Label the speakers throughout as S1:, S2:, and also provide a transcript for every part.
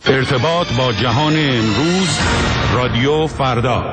S1: ارتباط با جهان امروز، رادیو فردا.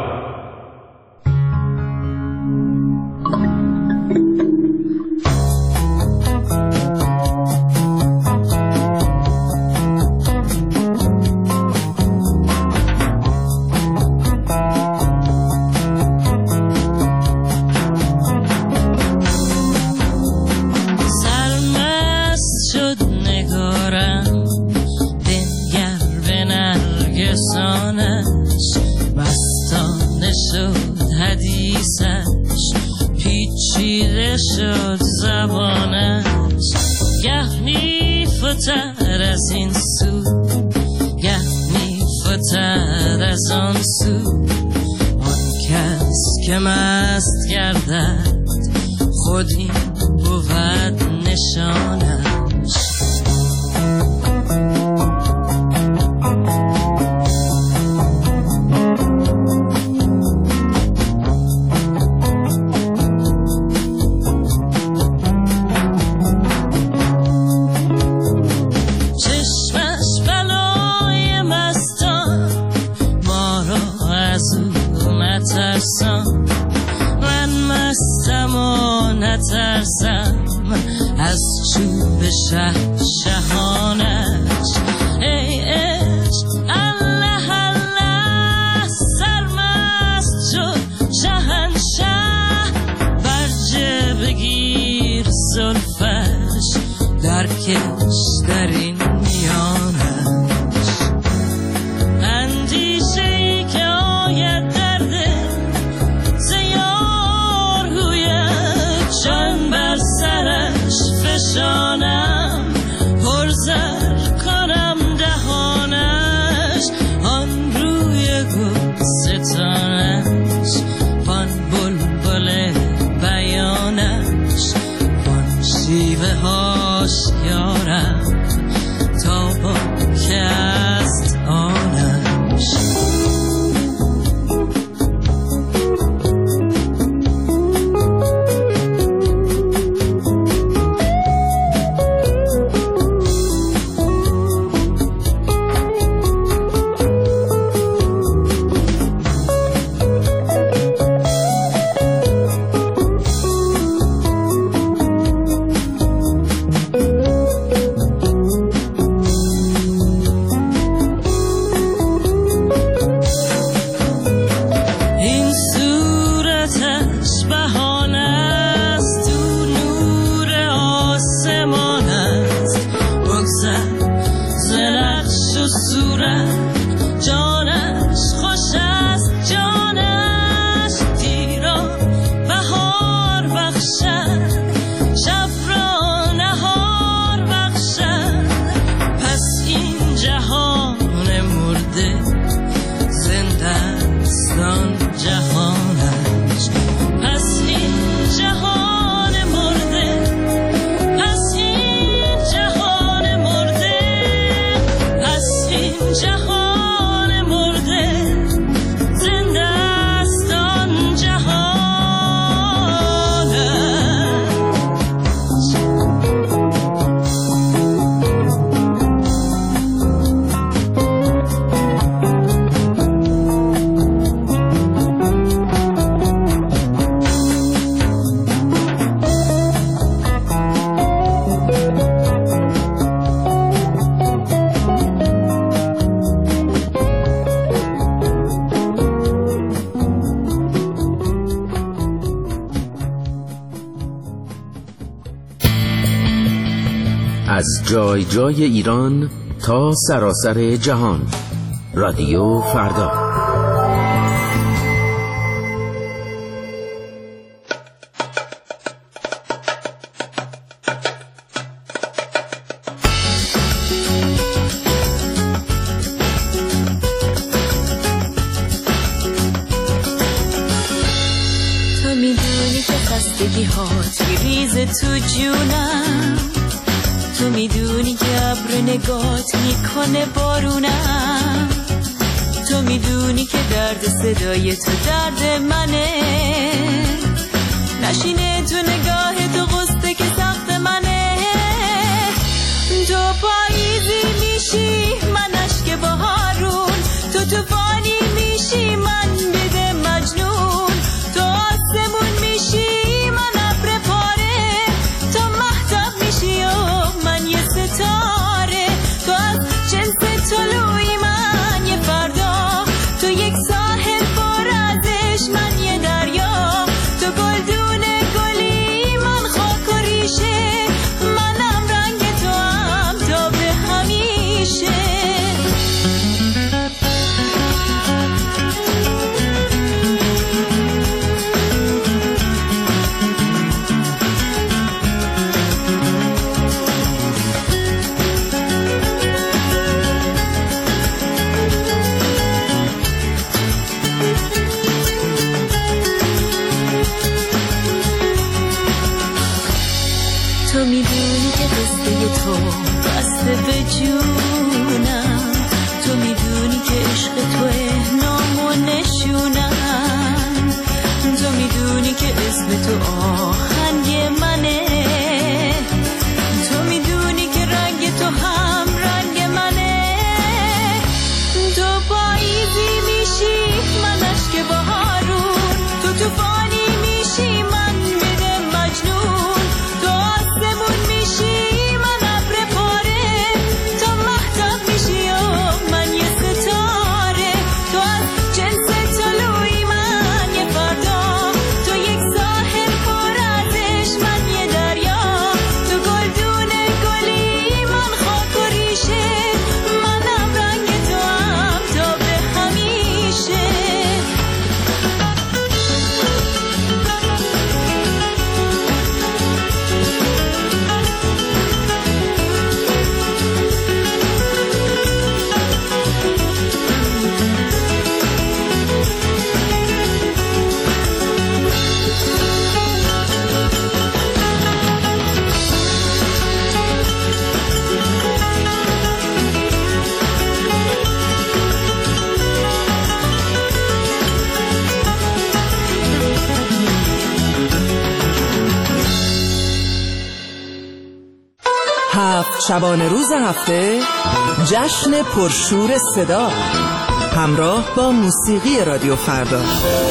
S2: از جای جای ایران تا سراسر جهان، رادیو فردا.
S3: تو میدونی که خستگی هات میریزه تو جونم، تو میدونی که ابر نگات میکنه بارونم، تو میدونی که درد صدای تو درد منه، نشینه تو نگاه تو غصه که سخت منه، تو پاییزی میشی من اشک
S4: شبانه روز هفته جشن پرشور صدا همراه با موسیقی رادیو فردا.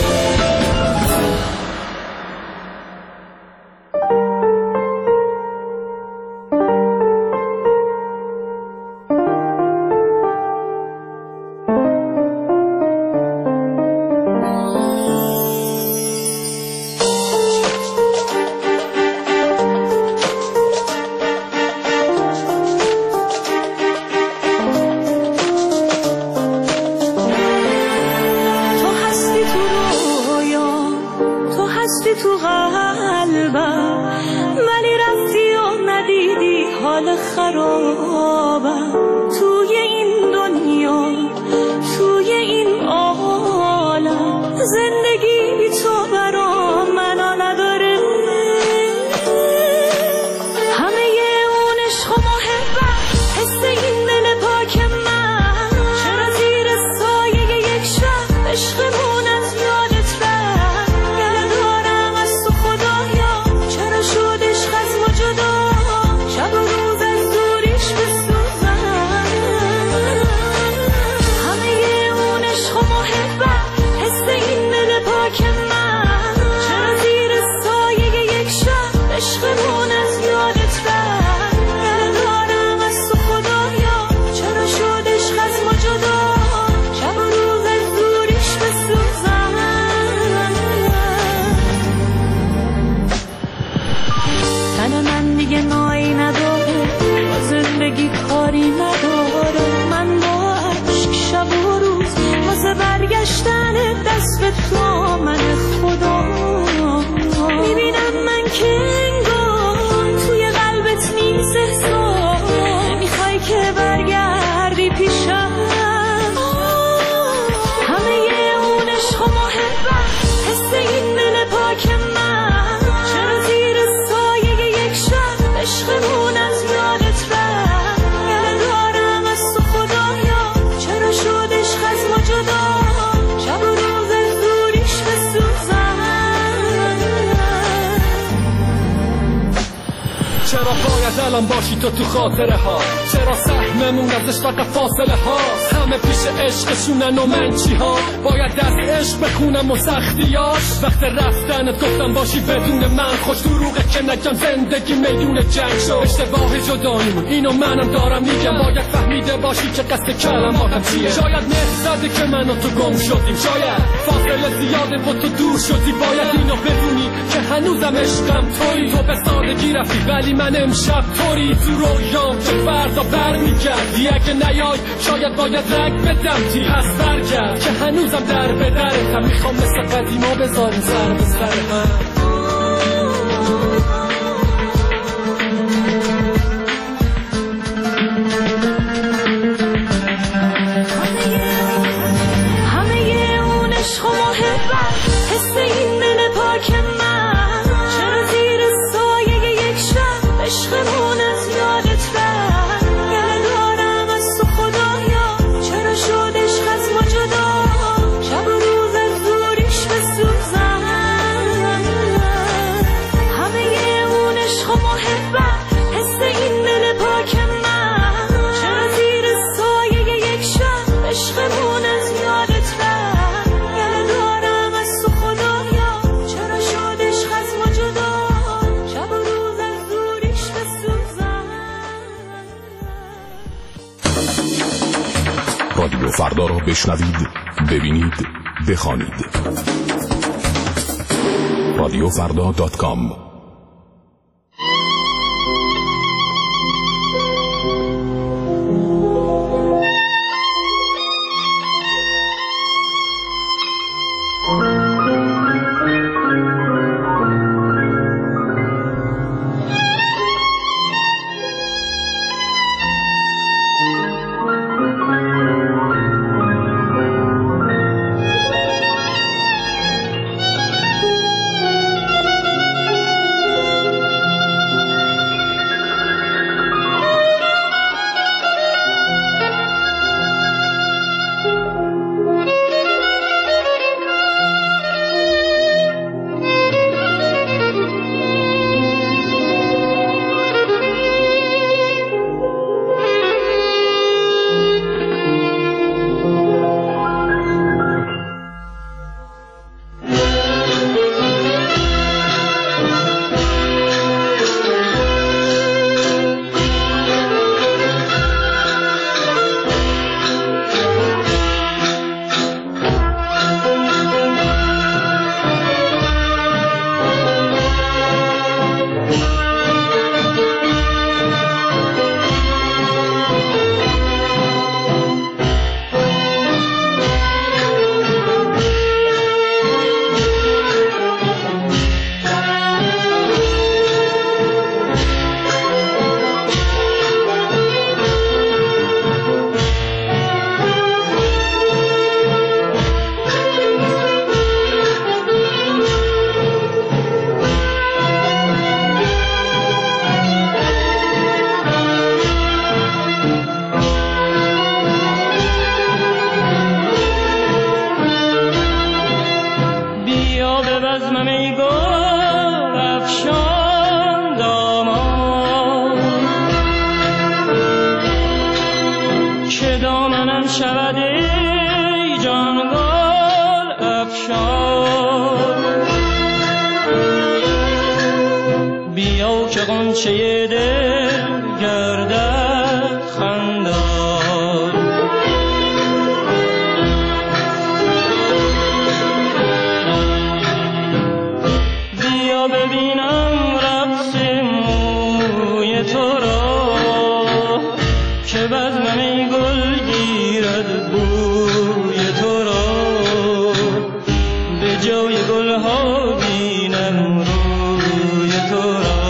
S5: چرا باید الان باشی تو خاطره ها؟ چرا سهممون ازش فقط فاصله هاست؟ همه پیش عشقشونن و من چی ها؟ باید دست عشق بخونم و سختیاش. وقت رفتنت گفتم باشی بدون من، خوش دروغه که نگم زندگی میدون جنگ شد. اشتباه جداییمون اینو منم دارم میگم، باید فهمیده باشی که قصد کلماتم چیه. شاید مهر زده که من و تو گم شدیم، شاید فاصله زیاده با تو دور شدی. باید اینو بدونی که هنوزم عشقم تویی. تو به سادگی رفتی ولی من امشب طوری تو رویام که فردا برمیگردی. اگه نیای شاید باید رنگ بدم تی پس برگرد که هنوزم در به درتم. میخوام مثل قدیما بذاریم سر به سر هم.
S6: رادیو فردا را بشنوید، ببینید، بخوانید. radiofrda.com
S7: که دامنم شود ای جانگل افشان. بیا که غنچه دل گردد خندان. بیا ببینم رقص موی تو را که بزمم ای گل گیرد بوی تو را. به جای گلها بینم روی تو را.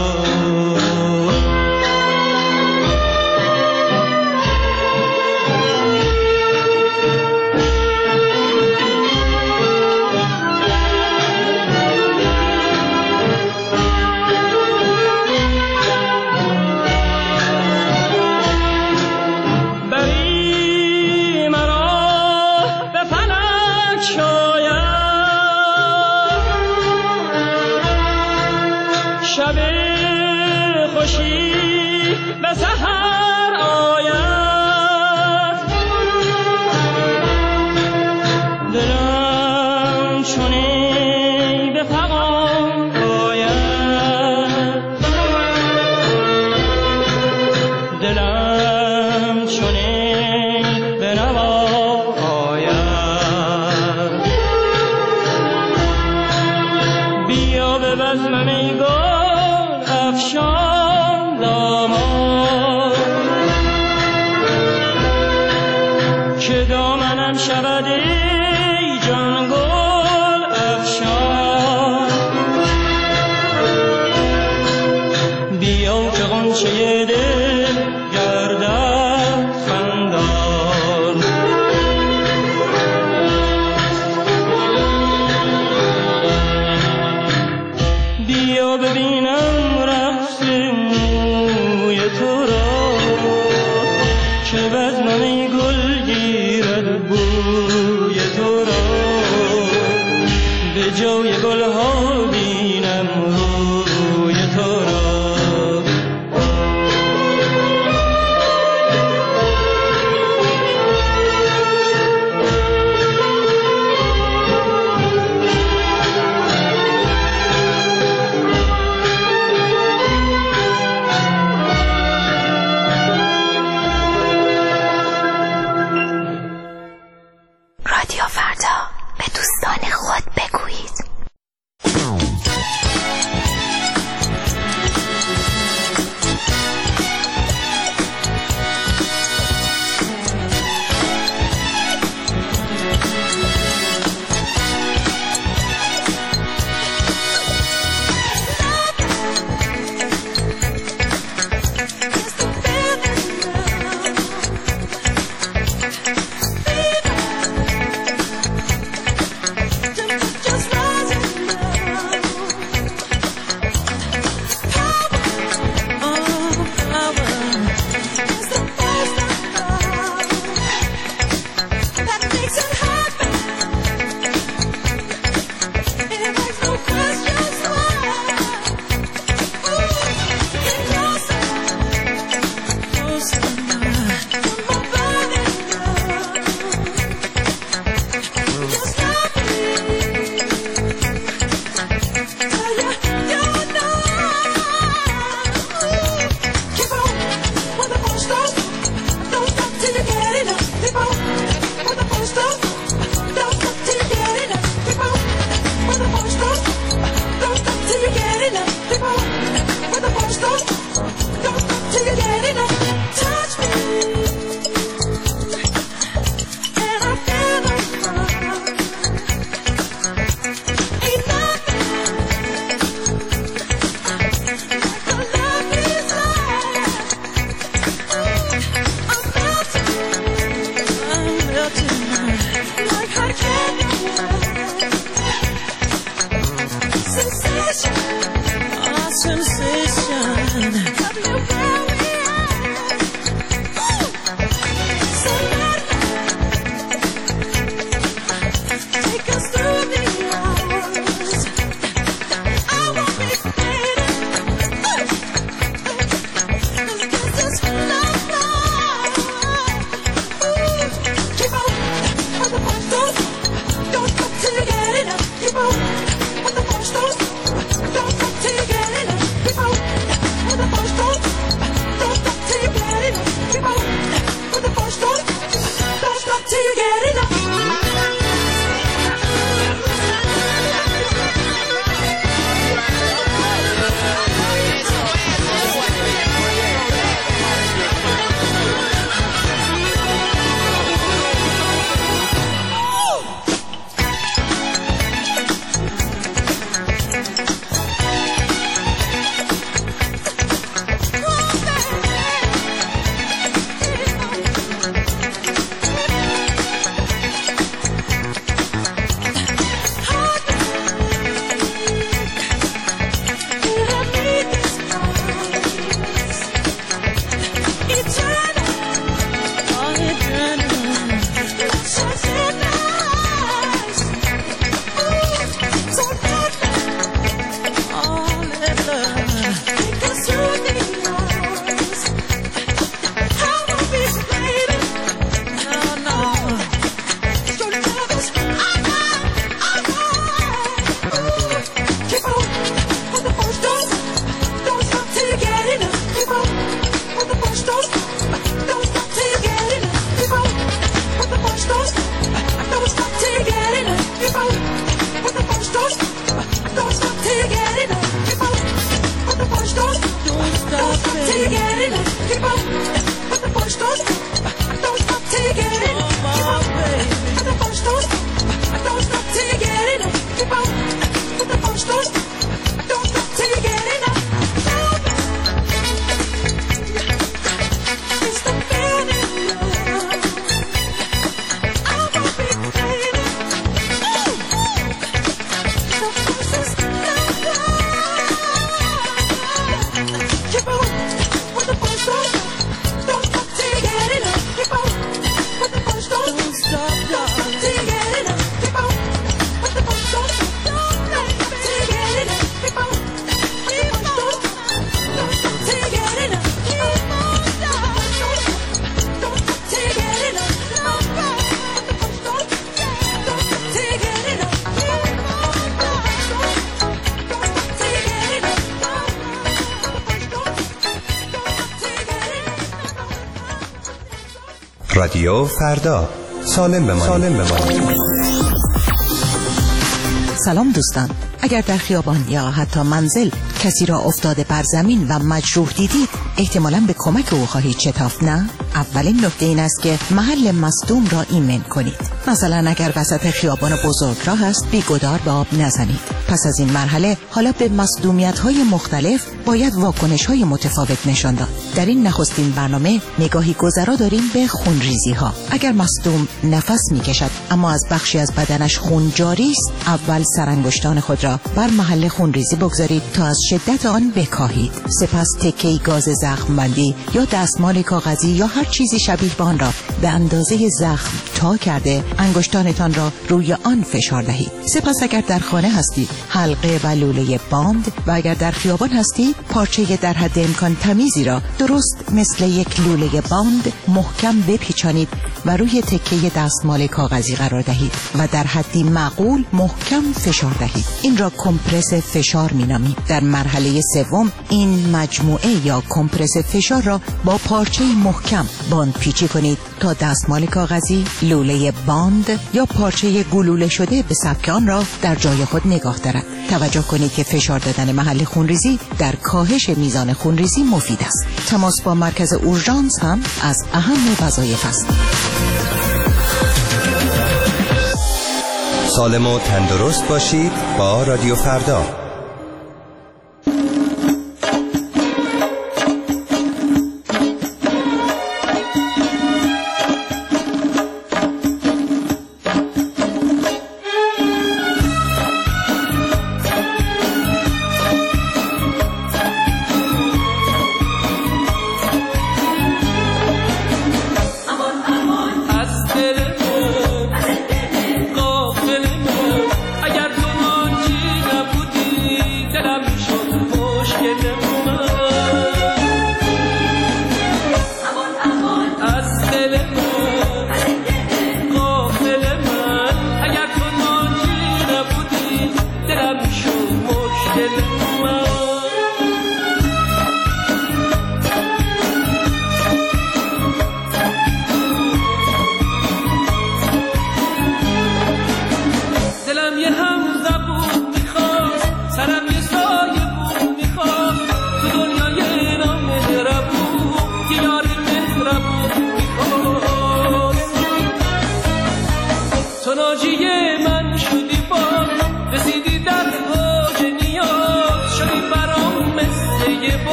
S8: رادیو فردا، سالم بمانید.
S9: سلام دوستان، اگر در خیابان یا حتی منزل کسی را افتاده بر زمین و مجروح دیدید، احتمالاً به کمک او خواهید شتافت، نه؟ اولین نکته این است که محل مصدوم را ایمن کنید. مثلا اگر وسط خیابان بزرگراه است، بی‌گدار به آب نزنید. پس از این مرحله حالا به مصدومیت‌های مختلف باید واکنش‌های متفاوت نشان داد. در این نخستین برنامه نگاهی گذرا داریم به خونریزی‌ها. اگر مصدوم نفس می‌کشد اما از بخشی از بدنش خون جاری است، اول سرانگشتان خود را بر محل خونریزی بگذارید تا از شدت آن بکاهید. سپس تکه‌ای گاز زخم‌بندی یا دستمال کاغذی یا هر چیزی شبیه به آن را به اندازه زخم تا کرده انگشتانتان را روی آن فشار دهید. سپس اگر در خانه هستید، حلقه و لوله باند و اگر در خیابان هستید، پارچه در حد امکان تمیزی را درست مثل یک لوله باند محکم بپیچانید و روی تکه دستمال کاغذی قرار دهید و در حدی معقول محکم فشار دهید. این را کمپرس فشار می‌نامیم. در مرحله سوم این مجموعه یا کمپرس فشار را با پارچه محکم باند پیچی کنید تا دستمال کاغذی، لوله باند یا پارچه گلوله شده به سبک آن را در جای خود نگاه دارد. توجه کنید که فشار دادن محل خونریزی در کاهش میزان خونریزی مفید است. تماس با مرکز اورژانس هم از اهم وظایف است.
S8: سالم و تندرست باشید با رادیو فردا.
S7: اگر تو منجی نبودی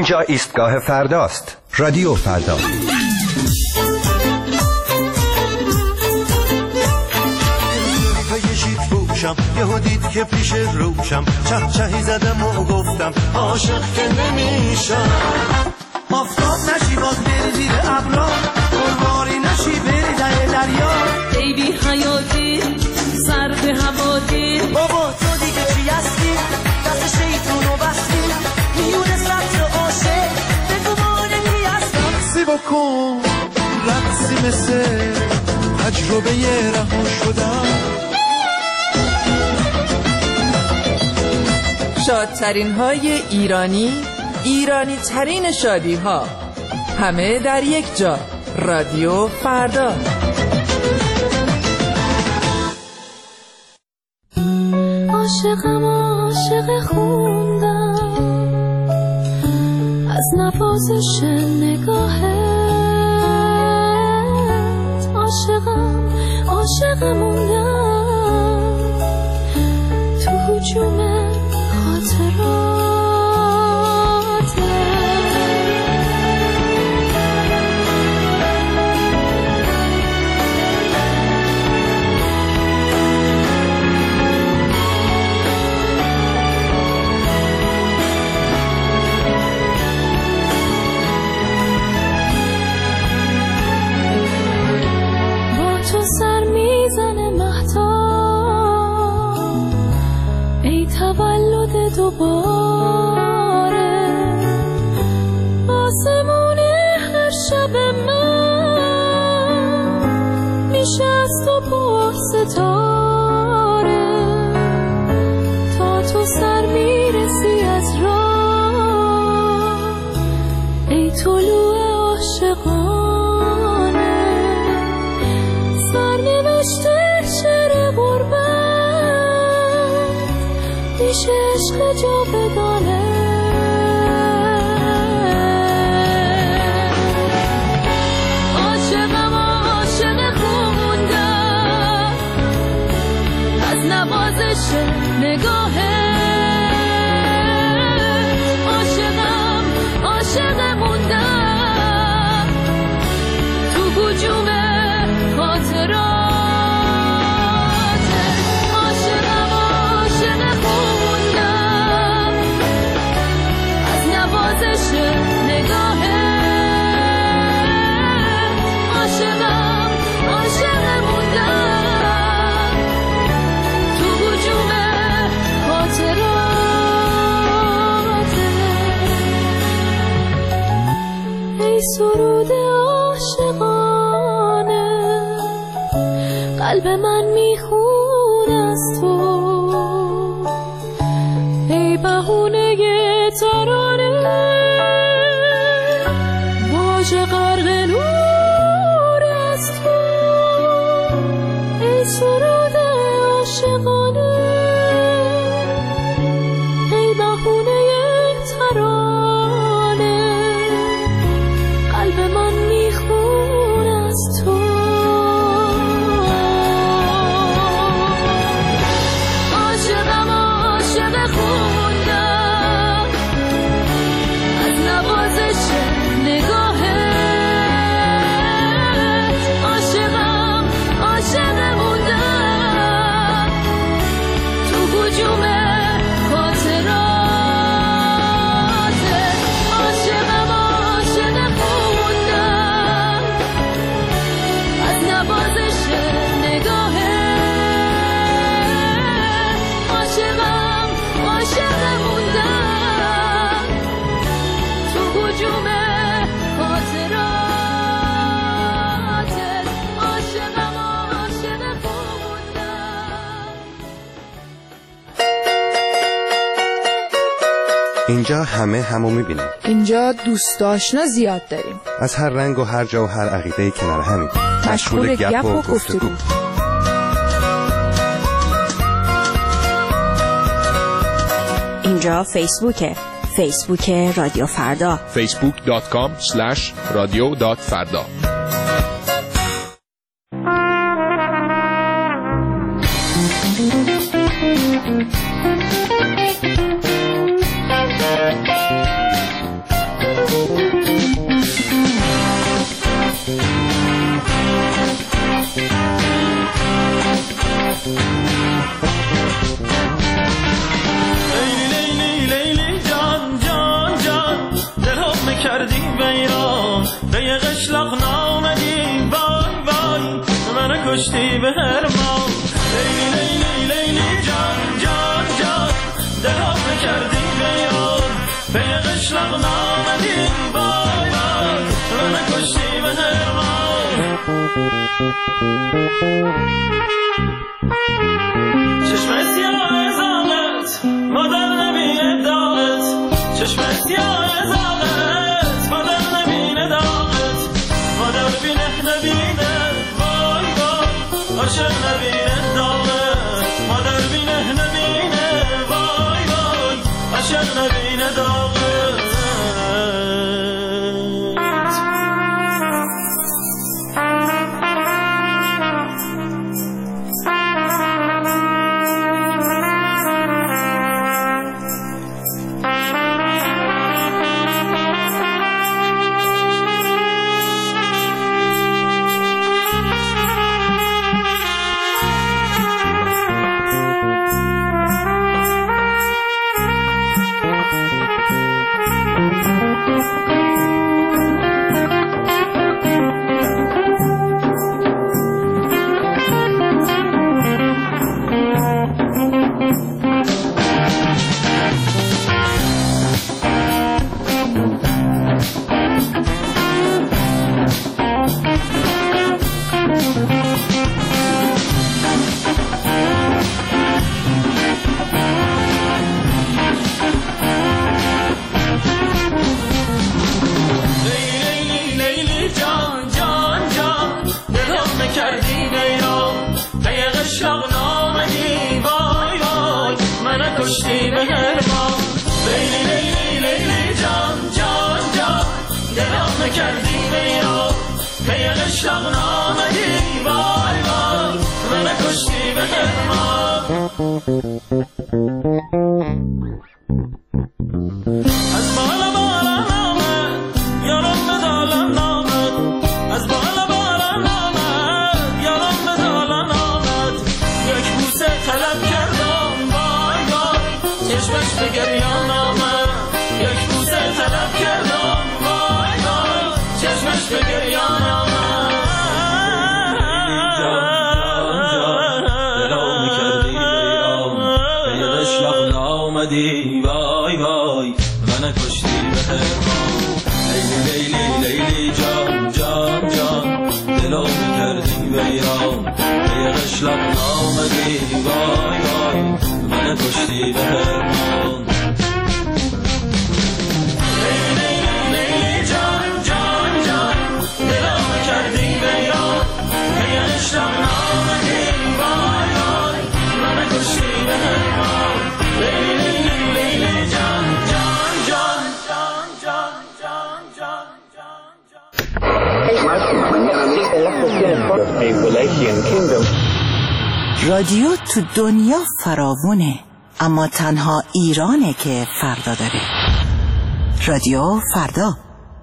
S8: اینجا ایستگاه فرداست. رادیو فردا.
S10: یهو دید که پیش روشم چهچهی زدم و گفتم عاشق که نمیشم. آفتاب نشی باز بری زیر ابرا، قرباری نشی بری دریا.
S3: ای بی حیاتی سر به هواتی،
S10: بابا تو دیگه چی هستی؟ دست شیطونو بستی میونه سطر عاشق، بگو مانه کی هستم. رقصی بکن رقصی مثل تجربه رها شدم.
S4: شادترین های ایرانی، ایرانی ترین شادی ها، همه در یک جا. رادیو فردا.
S3: عاشقم عاشق خوندم از نوازش نگاهت، عاشقم عاشق موندم تو هجوم تولد دوباره، آسمون هر شب من میشه از تو پر ستاره، تا تو سر میرسی از راه ای طلوع عاشقانه. سرنوشته شعر غربت میشه عشق جاودانه. عاشقم عاشق خوندم از نوازش نگاهت، عاشقم عاشق موندم تو هجوم خاطرات. سرود عاشقانه قلب من میخون از تو، ای بهونه ترانه واژه غرق نور از تو، ای سرود عاشقانه ای بهونه ترانه قلب من میخون از تو. عاشقم عاشق خوندم از نوازش نگاهت، عاشقم عاشق موندم تو هجوم خاطرات. عاشقم عاشق خوندم از نوازش نگاهت، عاشقم عاشق موندم تو هجوم خاطرات. عاشقم عاشق خوندم.
S8: اینجا همه همو میبینیم.
S11: اینجا دوست آشنا زیاد داریم،
S8: از هر رنگ و هر جا و هر عقیده کنار همیم،
S11: مشغول گپ و گفتگو.
S12: اینجا فیسبوک رادیو فردا،
S6: facebook.com/radio.farda.
S7: به یه قشلاق نامدی وای وای من کشتی به هرما لیلی لیلی لیلی جان جان جان دلم نکردی به یار به یه قشلاق نامدی وای وای من کشتی به هرما چشم سیاه زاغت مادر نبینه داغت چشم سیاه زاغت مادر نبینه داغت مادر بینه نبینه وای وای عاشق نبینه داغت مادر بینه نبینه وای وای عاشق نبینه داغت
S9: رادیو تو دنیا فراوونه، اما تنها ایرانه که فردا داره. رادیو فردا.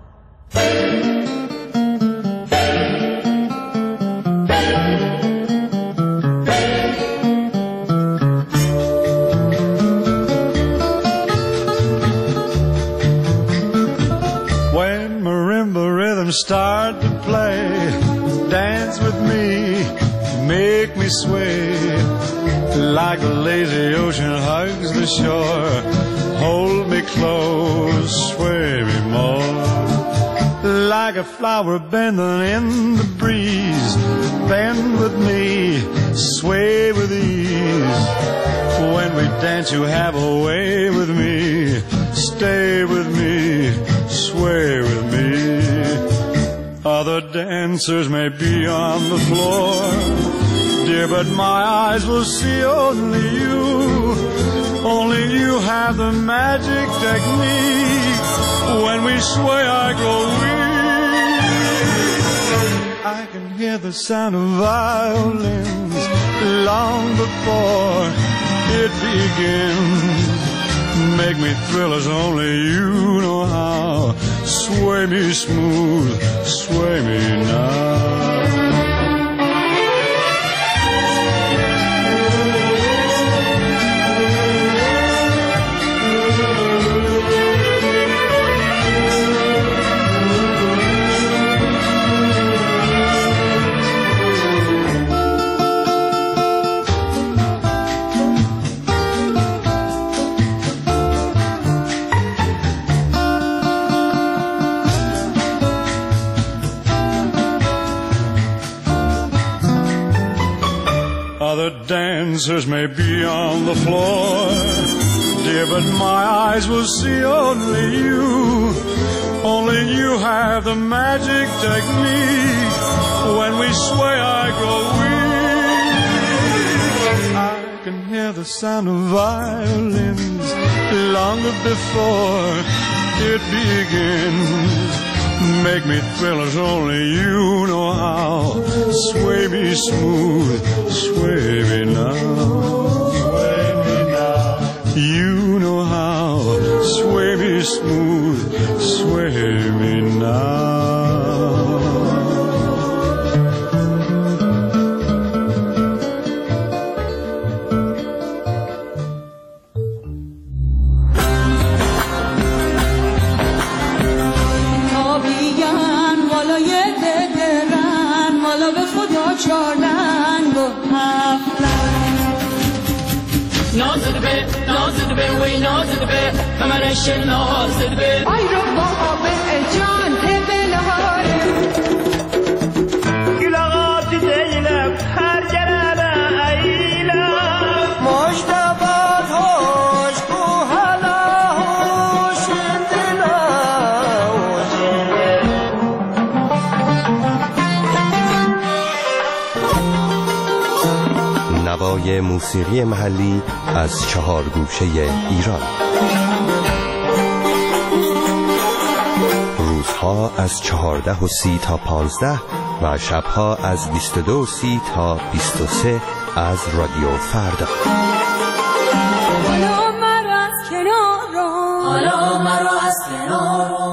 S13: When marimba rhythms start to play, dance with me, make me sway, like the lazy ocean hugs the shore. Hold me close, sway me more, like a flower bending in the breeze. Bend with me, sway with ease. When we dance you have a way with me. Stay with me, sway with me. Other dancers may be on the floor, dear, but my eyes will see only you. Only you have the magic technique. When we sway I go weak. I can hear the sound of violins long before it begins. Make me thrill as only you know how. Sway me smooth, sway me now. answers may be on the floor, dear, but my eyes will see only you. Only you have the magic technique. When we sway, I go weak. I can hear the sound of violins long before it begins. Make me thrill as only you know how. Sway me smooth, sway me now. Sway me now. You know how. Sway me smooth, sway me now.
S10: ای رو بابا به جان بلهاره
S7: گلاغات دیلم هر جنالا ایلم
S10: مشتبات هوش کو حالا هوش دلا
S8: نوای موسیقی محلی از 4 گوشه ایران. روزها از 14:30 تا 15 و شبها از 22:30 تا 23 از رادیو فردا.
S3: حالا مرا از کنار رو، حالا مرا از کنار رو.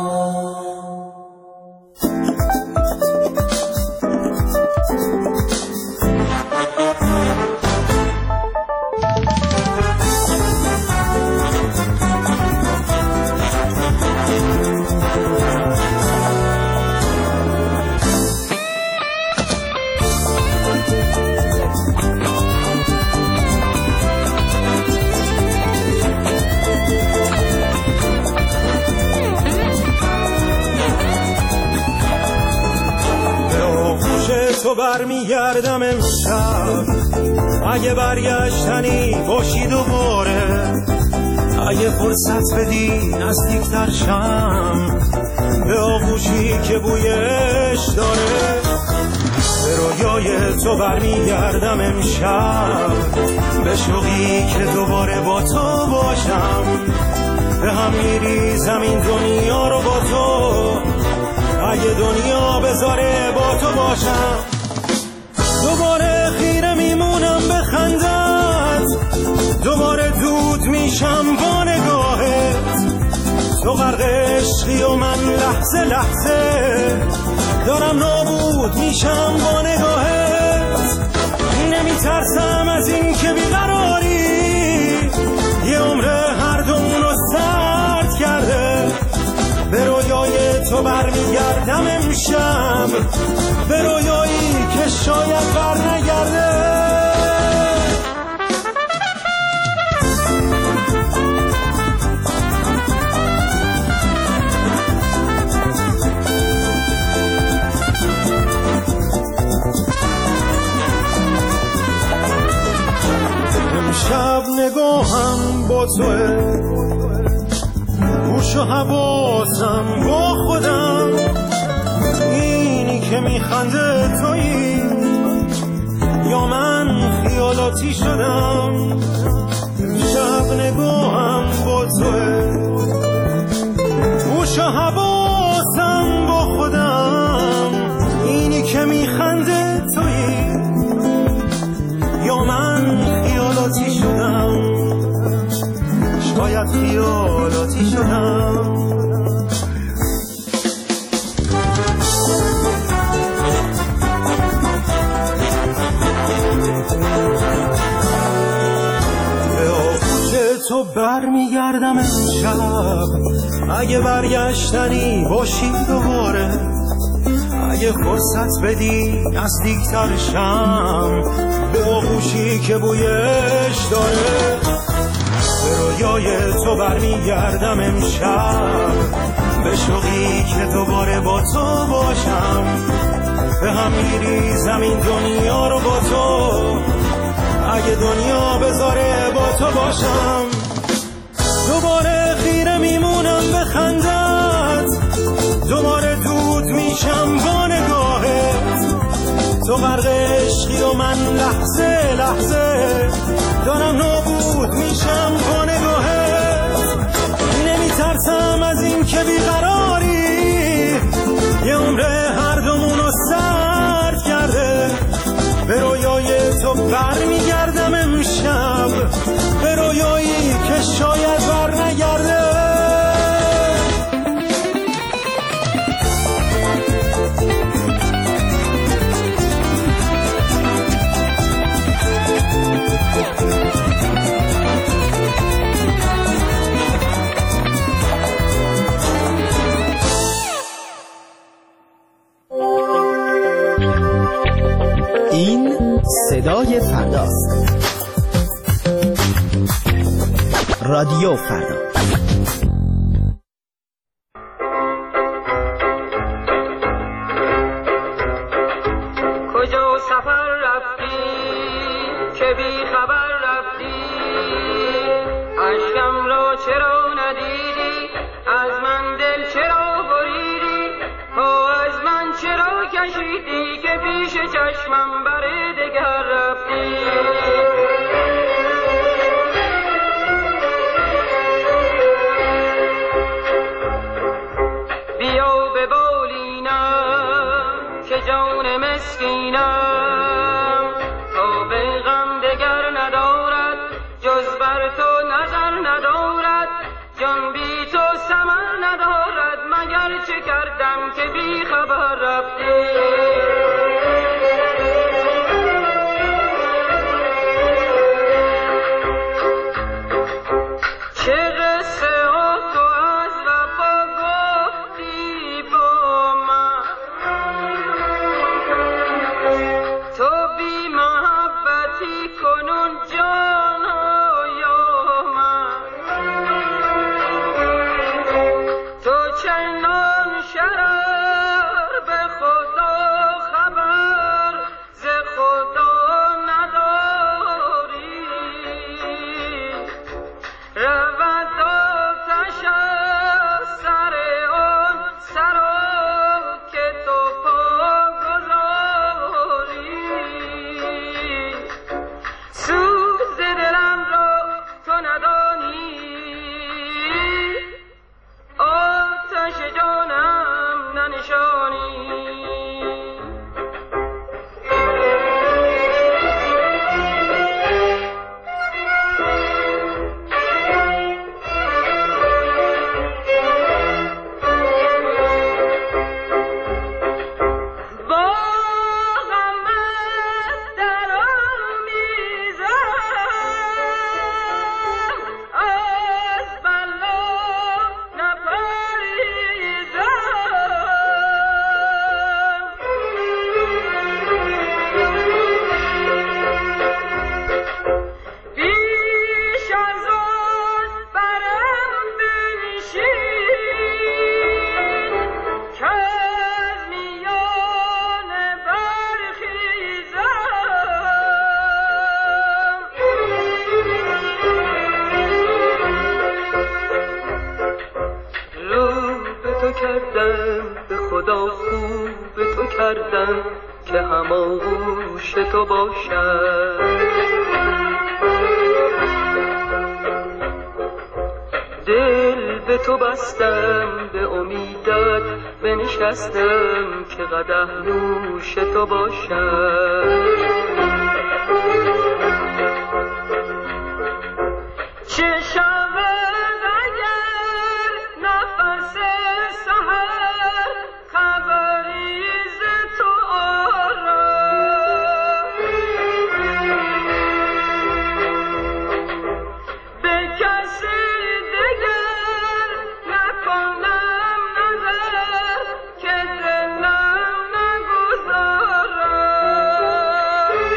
S7: تو برمیگردم امشب، اگه برگشتنی باشی دوباره، اگه فرصت بدی نزدیکتر شم به آغوشی که بویش داره. به رویای تو برمیگردم امشب، به شوقی که دوباره با تو باشم، به هم میریزم این دنیا رو با تو، اگه دنیا بذاره با تو باشم. دوباره خیره میمونم به خندت، دوباره دود میشم با نگاهت. تو غرق عشقی و من لحظه لحظه دارم نابود میشم با نگاهت. نمیترسم از این که بیقراری یه عمر هر دومونو سرد کرده. به رویای تو برمیگردم امشب، به رویایی که شاید بر نگرده. امشب نگاهم با توه، گوش و حواسم با خودم، اینی که میخنده تویی یا من خیالاتی شدم. امشب نگاهم با توه، گوش و حواسم با خودم، اینی که میخنده تویی یا من خیالاتی شدم، شاید خیالاتی شدم. به آغوش تو برمیگردم امشب، اگه برگشتنی باشی دوباره، اگه فرصت بدی نزدیکتر شم به آغوشی که بویش داره. به رویای تو برمیگردم امشب، به شوقی که دوباره با تو باشم، به هم میریزم این دنیا رو با تو،
S10: اگه دنیا بذاره با تو باشم، دوباره خیره میمونم به خندت، دوباره دود میشم با نگاهت. تو غرق عشقی و من لحظه لحظه دارم نابود میشم با نگاهت. نمیترسم از این که بیقراری یه عمر هر دومونو سرد کرده. به رویای تو بر میگردم امشب، به رویایی که شاید بر نگرده.
S14: این صدای فرداست. رادیو فردا.
S15: کجا سفر رفتی که بی خبر رفتی؟ عشقم را چرا ندیدی؟ از من دل چرا بریدی؟ از من چرا کشیدی که پیش چشمم بر دگر رفتی؟ بیا به بالینم که جان مسکینم تا به غم دگر ندارد، جز بر تو نظر ندارد، جان بی تو ثمر ندارد. مگر چه کردم که بی خبر رفتی؟ چه قصه ها تو از وفا گفتی با من، تو بی محبتی کنون جانایا من. تو چنان شرر به خدا خبر ز خدا نداری، رود آتش از سر آن سرا که تو پا گذاری. سوز دلم را تو ندانی، آتش جانم ننشانی. که هماغوش تو باشم، دل به تو بستم به امیدت بنشستم که قدح نوش تو باشم. چه شود اگر نفس سحر خبری ز تو آرم، به کسی دگر نکنم نظر که دلم نگذارم.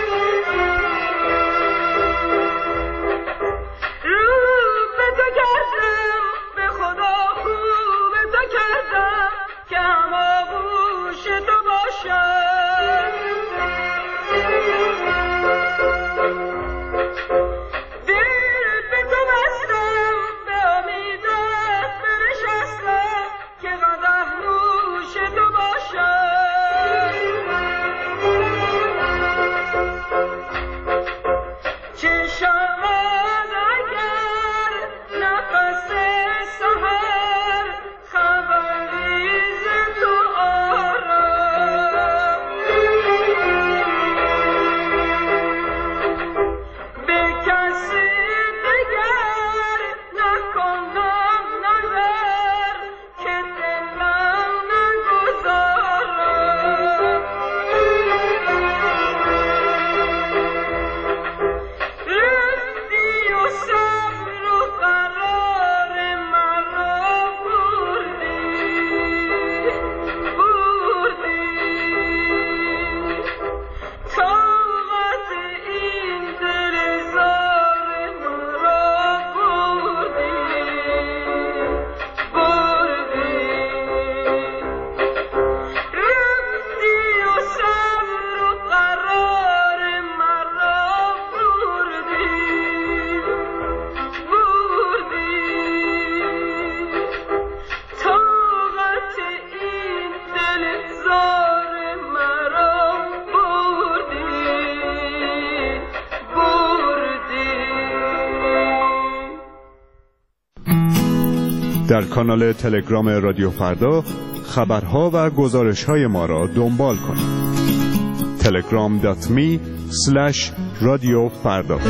S13: در کانال تلگرام رادیو فردا خبرها و گزارش‌های ما را دنبال کنید. telegram.me/رادیوفردا.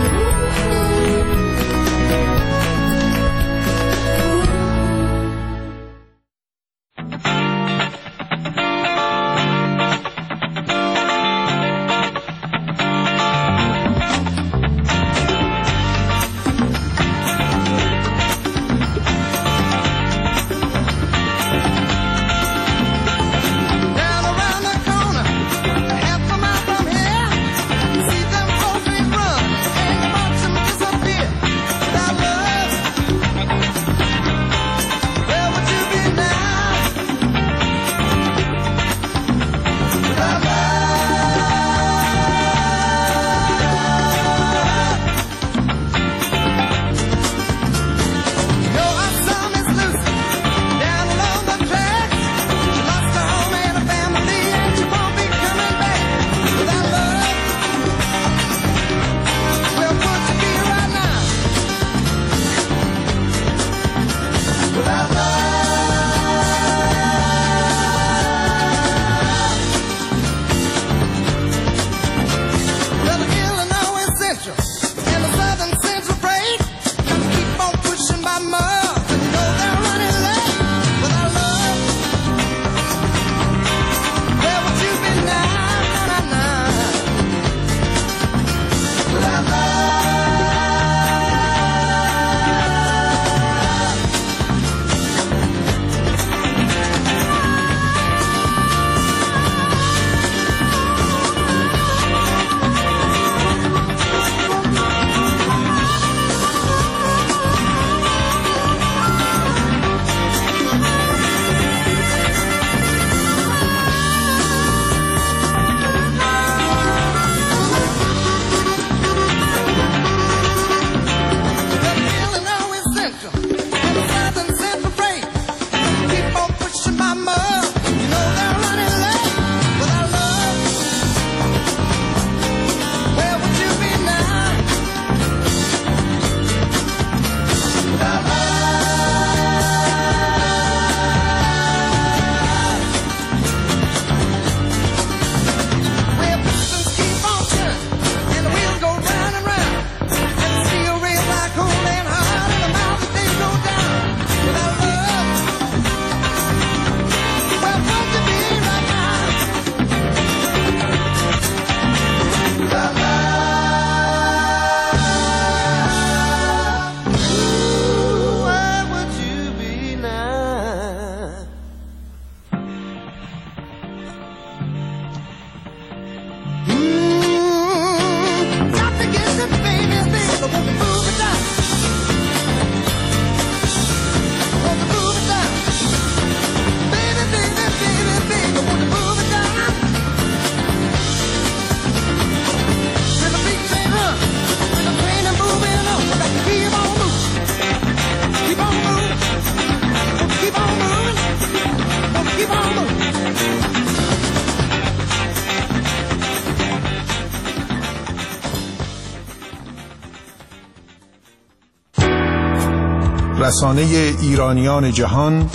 S16: رسانه ایرانیان جهان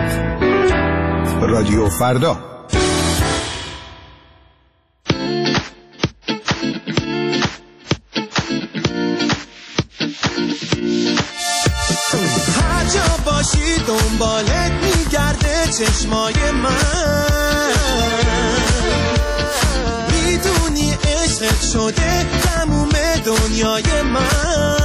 S16: رادیو فردا.
S10: هر جا باشی دنبالت میگرده چشمای من، میدونی عشقت شده تموم دنیای من،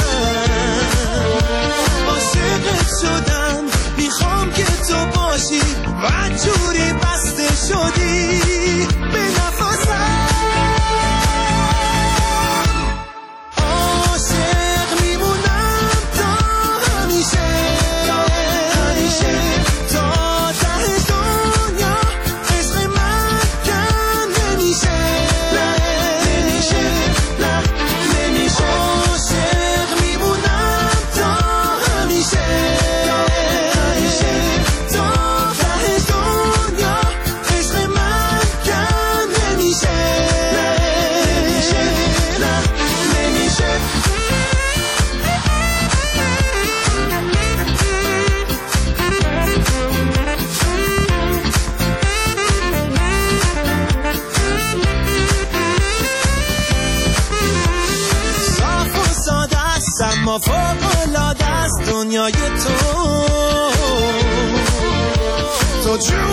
S10: عاشقت شدم میخوام که تو باشی و جوری بسته شدی به نفسم، عاشق میمونم تا همیشه، همیشه تا ته دنیا، عشق من کم نمیشه، نمیشه، نمیشه، عاشق میمونم تا همیشه.
S13: you